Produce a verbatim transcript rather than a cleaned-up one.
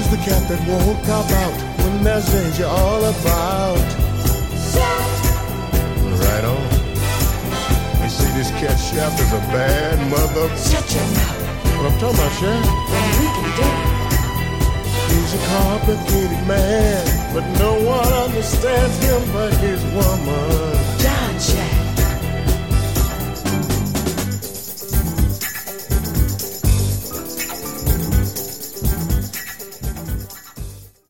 Who's the cat that won't cop out when there's danger all about? Chef. Right on. You see, this cat Chef is a bad mother. Shut your mouth. What I'm talking about, Chef? Well, we can do it. He's a complicated man, but no one understands him but his woman. John Chef.